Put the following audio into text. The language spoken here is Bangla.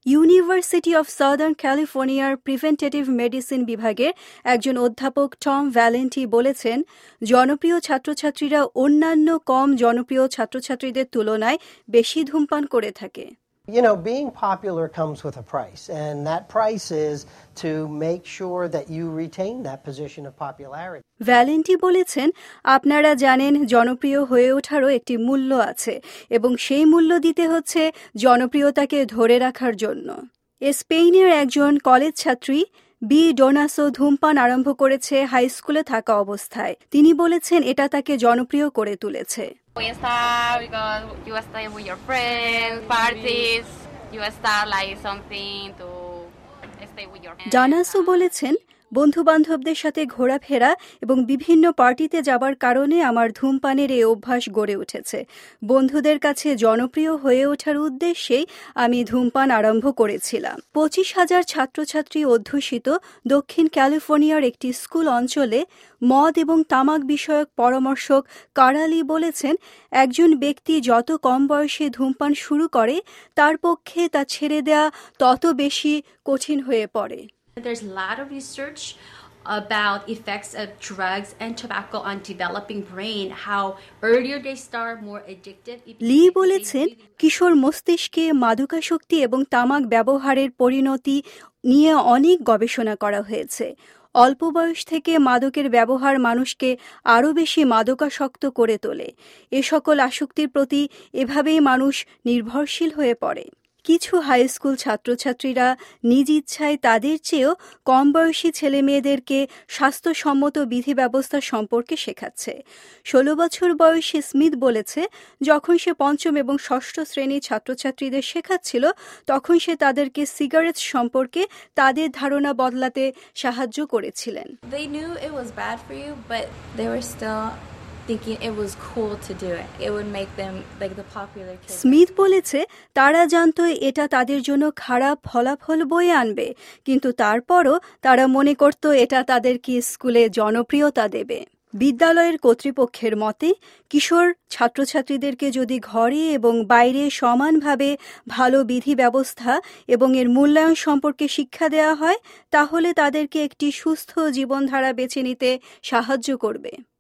ইউনিভার্সিটি অফ সাদার্ন ক্যালিফোর্নিয়ার প্রিভেন্টেটিভ মেডিসিন বিভাগের একজন অধ্যাপক টম ভ্যালেন্টি বলেছেন, জনপ্রিয় ছাত্রছাত্রীরা অন্যান্য কম জনপ্রিয় ছাত্রছাত্রীদের তুলনায় বেশি ধূমপান করে থাকে। You know, being popular comes with a price, and that price is to make sure that you retain that position of popularity. ভ্যালেন্টি বলেছেন, আপনারা জানেন জনপ্রিয় হয়ে ওঠারও একটি মূল্য আছে এবং সেই মূল্য দিতে হচ্ছে জনপ্রিয়তাকে ধরে রাখার জন্য। স্পেনের একজন কলেজ ছাত্রী বি ডোনাসো ধূমপান আরম্ভ করেছে হাই স্কুলে থাকা অবস্থায়। তিনি বলেছেন এটা তাকে জনপ্রিয় করে তুলেছে। We start because you stay with your friends, parties, you start like something to stay with your friends. ডোনাসো বলেছেন, বন্ধু-বান্ধবদের সাথে ঘোরাফেরা এবং বিভিন্ন পার্টিতে যাবার কারণে আমার ধূমপানের এই অভ্যাস গড়ে উঠেছে। বন্ধুদের কাছে জনপ্রিয় হয়ে ওঠার উদ্দেশ্যেই আমি ধূমপান আরম্ভ করেছিলাম। 25,000 ছাত্রছাত্রী অধ্যুষিত দক্ষিণ ক্যালিফোর্নিয়ার একটি স্কুল অঞ্চলে মদ এবং তামাক বিষয়ক পরামর্শক কারালি বলেছেন, একজন ব্যক্তি যত কম বয়সে ধূমপান শুরু করে তার পক্ষে তা ছেড়ে দেয়া তত বেশি কঠিন হয়ে পড়ে। There's a lot of research about effects of drugs and tobacco on developing brain, how earlier they start, more addictive. লি বলেছেন, কিশোর মস্তিষ্কে মাদকাসক্তি এবং তামাক ব্যবহারের পরিণতি নিয়ে অনেক গবেষণা করা হয়েছে। অল্প বয়স থেকে মাদকের ব্যবহার মানুষকে আরও বেশি মাদকাসক্ত করে তোলে। এ সকল আসক্তির প্রতি এভাবেই মানুষ নির্ভরশীল হয়ে পড়ে। কিছু হাই স্কুল ছাত্রছাত্রীরা নিজ ইচ্ছায় তাদের চেয়েও কম বয়সী ছেলে মেয়েদেরকে স্বাস্থ্যসম্মত বিধি ব্যবস্থা সম্পর্কে শেখাচ্ছে। 16 বছর বয়সী স্মিথ বলেছে, যখন সে পঞ্চম এবং ষষ্ঠ শ্রেণীর ছাত্রছাত্রীদের শেখাচ্ছিল তখন সে তাদেরকে সিগারেট সম্পর্কে তাদের ধারণা বদলাতে সাহায্য করেছিলেন। They knew it was bad for you, but they were still thinking it was cool to do it. It would make them like the popular kids. Smith বলেছে, তারা জানতো এটা তাদের জন্য খারাপ ফলাফল বয়ে আনবে, কিন্তু তারপরও তারা মনে করত এটা তাদেরকে স্কুলে জনপ্রিয়তা দেবে। বিদ্যালয়ের কর্তৃপক্ষের মতে, কিশোর ছাত্রছাত্রীদেরকে যদি ঘরে এবং বাইরে সমানভাবে ভালো বিধি ব্যবস্থা এবং এর মূল্যায়ন সম্পর্কে শিক্ষা দেওয়া হয়, তাহলে তাদেরকে একটি সুস্থ জীবনধারা বেছে নিতে সাহায্য করবে।